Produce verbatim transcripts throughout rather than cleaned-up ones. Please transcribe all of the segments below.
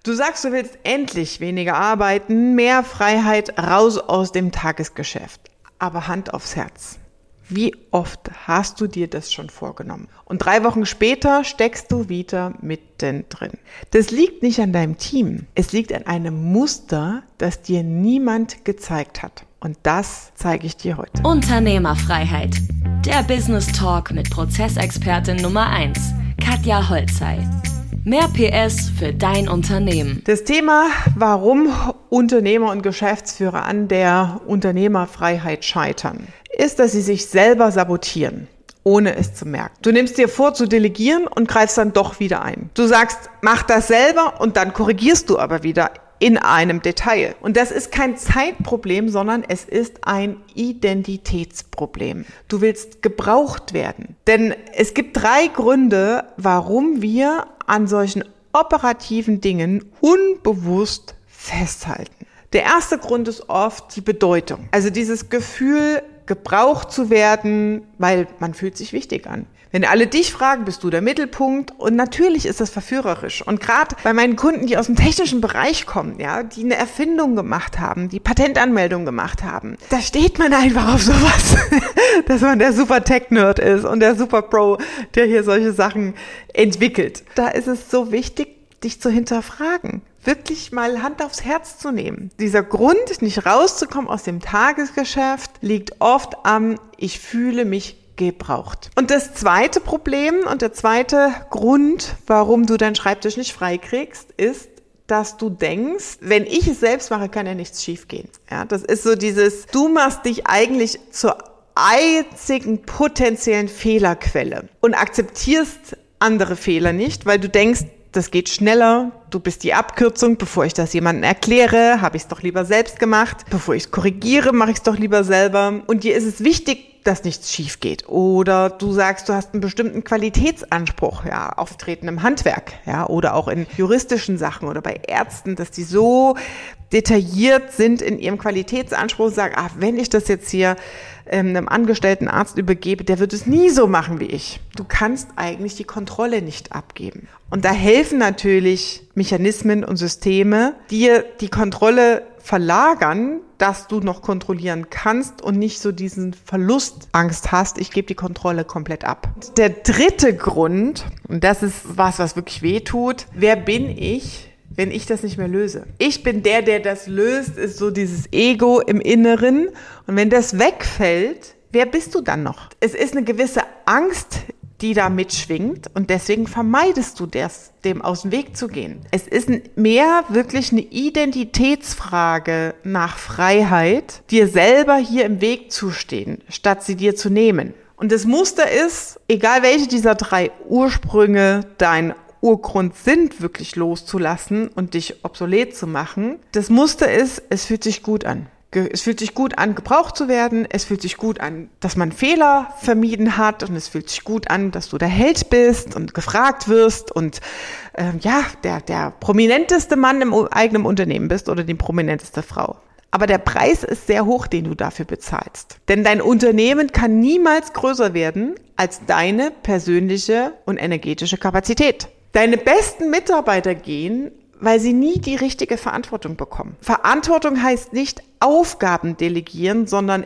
Du sagst, du willst endlich weniger arbeiten, mehr Freiheit, raus aus dem Tagesgeschäft. Aber Hand aufs Herz. Wie oft hast du dir das schon vorgenommen? Und drei Wochen später steckst du wieder mittendrin. Das liegt nicht an deinem Team. Es liegt an einem Muster, das dir niemand gezeigt hat. Und das zeige ich dir heute. Unternehmerfreiheit. Der Business Talk mit Prozessexpertin Nummer eins, Katja Holzei. Mehr P S für dein Unternehmen. Das Thema, warum Unternehmer und Geschäftsführer an der Unternehmerfreiheit scheitern, ist, dass sie sich selber sabotieren, ohne es zu merken. Du nimmst dir vor zu delegieren und greifst dann doch wieder ein. Du sagst, mach das selber und dann korrigierst du aber wieder in einem Detail. Und das ist kein Zeitproblem, sondern es ist ein Identitätsproblem. Du willst gebraucht werden. Denn es gibt drei Gründe, warum wir an solchen operativen Dingen unbewusst festhalten. Der erste Grund ist oft die Bedeutung. Also dieses Gefühl, gebraucht zu werden, weil man fühlt sich wichtig an. Wenn alle dich fragen, bist du der Mittelpunkt. Und natürlich ist das verführerisch. Und gerade bei meinen Kunden, die aus dem technischen Bereich kommen, ja, die eine Erfindung gemacht haben, die Patentanmeldung gemacht haben, da steht man einfach auf sowas, dass man der super Tech-Nerd ist und der super Pro, der hier solche Sachen entwickelt. Da ist es so wichtig, dich zu hinterfragen. Wirklich mal Hand aufs Herz zu nehmen. Dieser Grund, nicht rauszukommen aus dem Tagesgeschäft, liegt oft am, ich fühle mich gebraucht. Und das zweite Problem und der zweite Grund, warum du deinen Schreibtisch nicht frei kriegst, ist, dass du denkst, wenn ich es selbst mache, kann ja nichts schiefgehen. Ja, das ist so dieses, du machst dich eigentlich zur einzigen potenziellen Fehlerquelle und akzeptierst andere Fehler nicht, weil du denkst, das geht schneller, du bist die Abkürzung, bevor ich das jemandem erkläre, habe ich es doch lieber selbst gemacht, bevor ich es korrigiere, mache ich es doch lieber selber. Und dir ist es wichtig, dass nichts schief geht. Oder du sagst, du hast einen bestimmten Qualitätsanspruch, ja, Auftreten im Handwerk, ja, oder auch in juristischen Sachen oder bei Ärzten, dass die so detailliert sind in ihrem Qualitätsanspruch, sagen, ach, wenn ich das jetzt hier ähm, einem angestellten Arzt übergebe, der wird es nie so machen wie ich. Du kannst eigentlich die Kontrolle nicht abgeben. Und da helfen natürlich Mechanismen und Systeme, dir die Kontrolle verlagern, dass du noch kontrollieren kannst und nicht so diesen Verlustangst hast, ich gebe die Kontrolle komplett ab. Der dritte Grund, und das ist was, was wirklich weh tut, wer bin ich, wenn ich das nicht mehr löse? Ich bin der, der das löst, ist so dieses Ego im Inneren. Und wenn das wegfällt, wer bist du dann noch? Es ist eine gewisse Angst, die da mitschwingt und deswegen vermeidest du das, dem aus dem Weg zu gehen. Es ist mehr wirklich eine Identitätsfrage nach Freiheit, dir selber hier im Weg zu stehen, statt sie dir zu nehmen. Und das Muster ist, egal welche dieser drei Ursprünge dein Urgrund sind, wirklich loszulassen und dich obsolet zu machen. Das Muster ist, es fühlt sich gut an. Es fühlt sich gut an, gebraucht zu werden. Es fühlt sich gut an, dass man Fehler vermieden hat. Und es fühlt sich gut an, dass du der Held bist und gefragt wirst und äh, ja, der, der prominenteste Mann im eigenen Unternehmen bist oder die prominenteste Frau. Aber der Preis ist sehr hoch, den du dafür bezahlst. Denn dein Unternehmen kann niemals größer werden als deine persönliche und energetische Kapazität. Deine besten Mitarbeiter gehen, weil sie nie die richtige Verantwortung bekommen. Verantwortung heißt nicht Aufgaben delegieren, sondern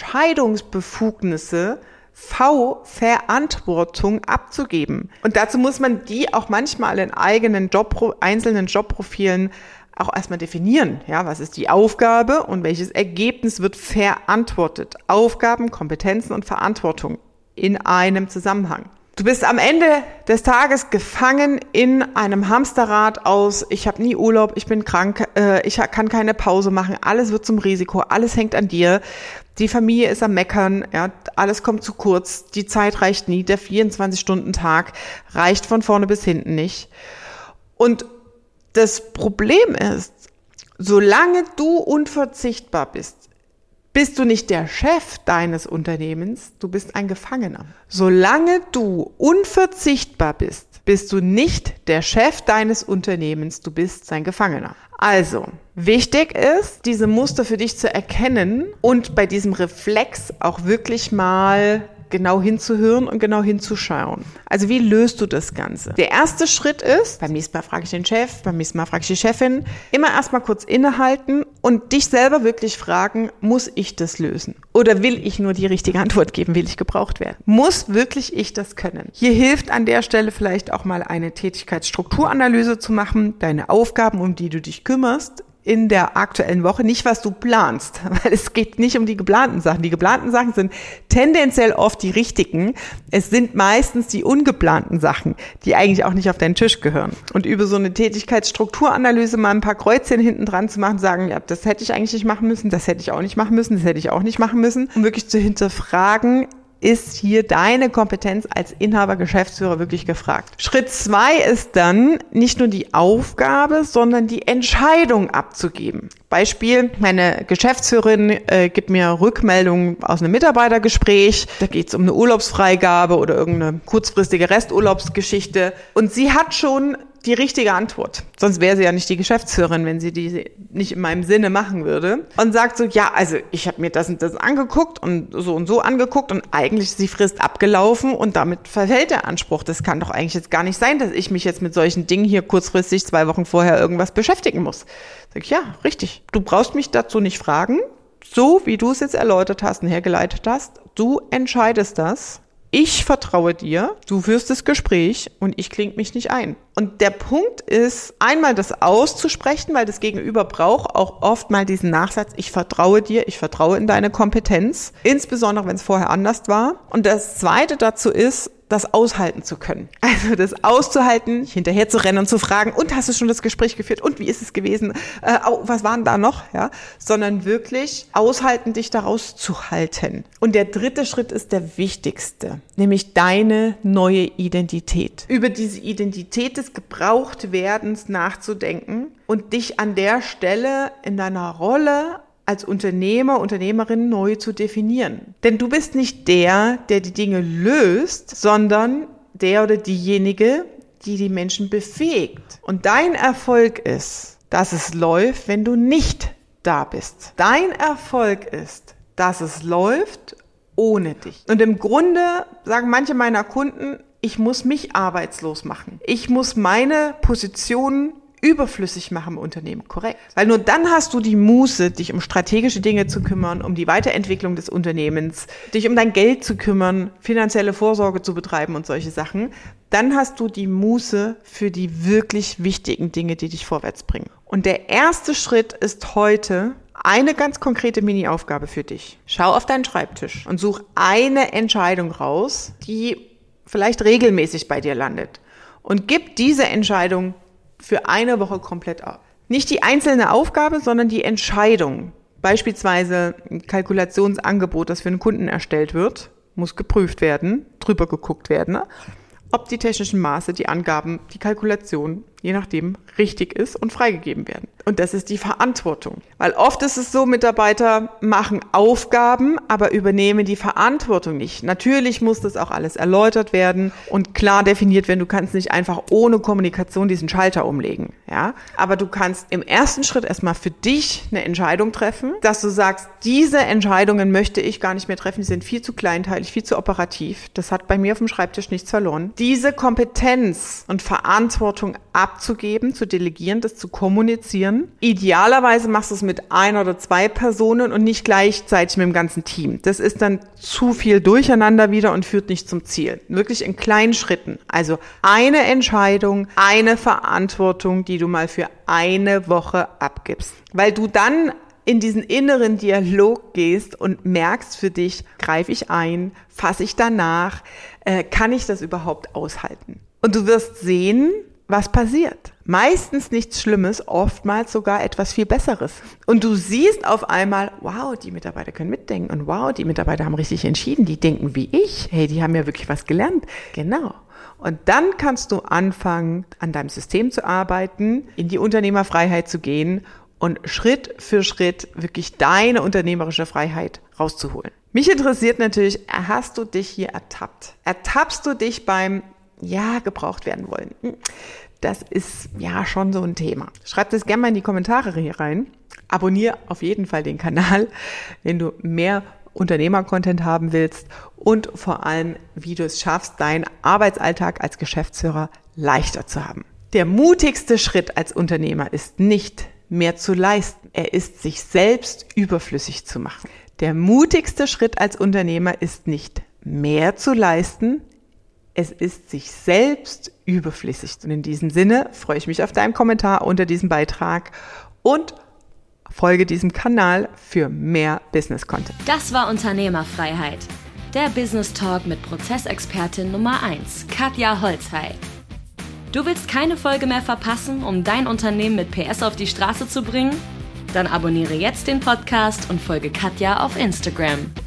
Entscheidungsbefugnisse, V, Verantwortung abzugeben. Und dazu muss man die auch manchmal in eigenen Job, einzelnen Jobprofilen auch erstmal definieren. Ja, was ist die Aufgabe und welches Ergebnis wird verantwortet? Aufgaben, Kompetenzen und Verantwortung in einem Zusammenhang. Du bist am Ende des Tages gefangen in einem Hamsterrad aus, ich habe nie Urlaub, ich bin krank, äh, ich kann keine Pause machen, alles wird zum Risiko, alles hängt an dir, die Familie ist am Meckern, ja, alles kommt zu kurz, die Zeit reicht nie, der vierundzwanzig-Stunden-Tag reicht von vorne bis hinten nicht. Und das Problem ist, solange du unverzichtbar bist, bist du nicht der Chef deines Unternehmens, du bist ein Gefangener. Solange du unverzichtbar bist, bist du nicht der Chef deines Unternehmens, du bist sein Gefangener. Also, wichtig ist, diese Muster für dich zu erkennen und bei diesem Reflex auch wirklich mal genau hinzuhören und genau hinzuschauen. Also wie löst du das Ganze? Der erste Schritt ist, beim nächsten Mal frage ich den Chef, beim nächsten Mal frage ich die Chefin, immer erstmal kurz innehalten und dich selber wirklich fragen, muss ich das lösen? Oder will ich nur die richtige Antwort geben? Will ich gebraucht werden? Muss wirklich ich das können? Hier hilft an der Stelle vielleicht auch mal eine Tätigkeitsstrukturanalyse zu machen, deine Aufgaben, um die du dich kümmerst, in der aktuellen Woche, nicht was du planst, weil es geht nicht um die geplanten Sachen. Die geplanten Sachen sind tendenziell oft die richtigen. Es sind meistens die ungeplanten Sachen, die eigentlich auch nicht auf deinen Tisch gehören. Und über so eine Tätigkeitsstrukturanalyse mal ein paar Kreuzchen hinten dran zu machen, sagen, ja, das hätte ich eigentlich nicht machen müssen, das hätte ich auch nicht machen müssen, das hätte ich auch nicht machen müssen, um wirklich zu hinterfragen, ist hier deine Kompetenz als Inhaber, Geschäftsführer wirklich gefragt. Schritt zwei ist dann nicht nur die Aufgabe, sondern die Entscheidung abzugeben. Beispiel, meine Geschäftsführerin äh, gibt mir Rückmeldungen aus einem Mitarbeitergespräch. Da geht es um eine Urlaubsfreigabe oder irgendeine kurzfristige Resturlaubsgeschichte. Und sie hat schon die richtige Antwort. Sonst wäre sie ja nicht die Geschäftsführerin, wenn sie die nicht in meinem Sinne machen würde. Und sagt so, ja, also ich habe mir das und das angeguckt und so und so angeguckt und eigentlich ist die Frist abgelaufen und damit verfällt der Anspruch. Das kann doch eigentlich jetzt gar nicht sein, dass ich mich jetzt mit solchen Dingen hier kurzfristig zwei Wochen vorher irgendwas beschäftigen muss. Sag ich, ja, richtig. Du brauchst mich dazu nicht fragen. So wie du es jetzt erläutert hast und hergeleitet hast, du entscheidest das. Ich vertraue dir, du führst das Gespräch und ich klinge mich nicht ein. Und der Punkt ist, einmal das auszusprechen, weil das Gegenüber braucht auch oft mal diesen Nachsatz, ich vertraue dir, ich vertraue in deine Kompetenz, insbesondere wenn es vorher anders war. Und das Zweite dazu ist, das aushalten zu können. Also das auszuhalten, hinterher zu rennen und zu fragen, und hast du schon das Gespräch geführt? Und wie ist es gewesen? Äh, oh, was waren da noch? Ja, sondern wirklich aushalten, dich daraus zu halten. Und der dritte Schritt ist der wichtigste, nämlich deine neue Identität. Über diese Identität des Gebrauchtwerdens nachzudenken und dich an der Stelle in deiner Rolle als Unternehmer, Unternehmerin neu zu definieren. Denn du bist nicht der, der die Dinge löst, sondern der oder diejenige, die die Menschen befähigt. Und dein Erfolg ist, dass es läuft, wenn du nicht da bist. Dein Erfolg ist, dass es läuft ohne dich. Und im Grunde sagen manche meiner Kunden, ich muss mich arbeitslos machen. Ich muss meine Position überflüssig machen im Unternehmen, korrekt. Weil nur dann hast du die Muße, dich um strategische Dinge zu kümmern, um die Weiterentwicklung des Unternehmens, dich um dein Geld zu kümmern, finanzielle Vorsorge zu betreiben und solche Sachen. Dann hast du die Muße für die wirklich wichtigen Dinge, die dich vorwärts bringen. Und der erste Schritt ist heute eine ganz konkrete Mini-Aufgabe für dich. Schau auf deinen Schreibtisch und such eine Entscheidung raus, die vielleicht regelmäßig bei dir landet. Und gib diese Entscheidung für eine Woche komplett ab. Nicht die einzelne Aufgabe, sondern die Entscheidung. Beispielsweise ein Kalkulationsangebot, das für einen Kunden erstellt wird, muss geprüft werden, drüber geguckt werden, ob die technischen Maße, die Angaben, die Kalkulation, je nachdem, richtig ist und freigegeben werden. Und das ist die Verantwortung. Weil oft ist es so, Mitarbeiter machen Aufgaben, aber übernehmen die Verantwortung nicht. Natürlich muss das auch alles erläutert werden und klar definiert werden. Du kannst nicht einfach ohne Kommunikation diesen Schalter umlegen. Ja? Aber du kannst im ersten Schritt erstmal für dich eine Entscheidung treffen, dass du sagst, diese Entscheidungen möchte ich gar nicht mehr treffen, die sind viel zu kleinteilig, viel zu operativ. Das hat bei mir auf dem Schreibtisch nichts verloren. Diese Kompetenz und Verantwortung abzugeben, zu delegieren, das zu kommunizieren. Idealerweise machst du es mit ein oder zwei Personen und nicht gleichzeitig mit dem ganzen Team. Das ist dann zu viel Durcheinander wieder und führt nicht zum Ziel. Wirklich in kleinen Schritten. Also eine Entscheidung, eine Verantwortung, die du mal für eine Woche abgibst. Weil du dann in diesen inneren Dialog gehst und merkst für dich, greife ich ein, fasse ich danach, äh, kann ich das überhaupt aushalten? Und du wirst sehen, was passiert. Meistens nichts Schlimmes, oftmals sogar etwas viel Besseres. Und du siehst auf einmal, wow, die Mitarbeiter können mitdenken und wow, die Mitarbeiter haben richtig entschieden, die denken wie ich. Hey, die haben ja wirklich was gelernt. Genau. Und dann kannst du anfangen, an deinem System zu arbeiten, in die Unternehmerfreiheit zu gehen und Schritt für Schritt wirklich deine unternehmerische Freiheit rauszuholen. Mich interessiert natürlich, hast du dich hier ertappt? Ertappst du dich beim, ja, gebraucht werden wollen? Das ist ja schon so ein Thema. Schreib das gerne mal in die Kommentare hier rein. Abonniere auf jeden Fall den Kanal, wenn du mehr Unternehmer-Content haben willst und vor allem, wie du es schaffst, deinen Arbeitsalltag als Geschäftsführer leichter zu haben. Der mutigste Schritt als Unternehmer ist nicht, mehr zu leisten. Er ist, sich selbst überflüssig zu machen. Der mutigste Schritt als Unternehmer ist nicht, mehr zu leisten. Es ist, sich selbst überflüssig. Und in diesem Sinne freue ich mich auf deinen Kommentar unter diesem Beitrag und folge diesem Kanal für mehr Business-Content. Das war Unternehmerfreiheit. Der Business Talk mit Prozessexpertin Nummer eins, Katja Holzhey. Du willst keine Folge mehr verpassen, um dein Unternehmen mit P S auf die Straße zu bringen? Dann abonniere jetzt den Podcast und folge Katja auf Instagram.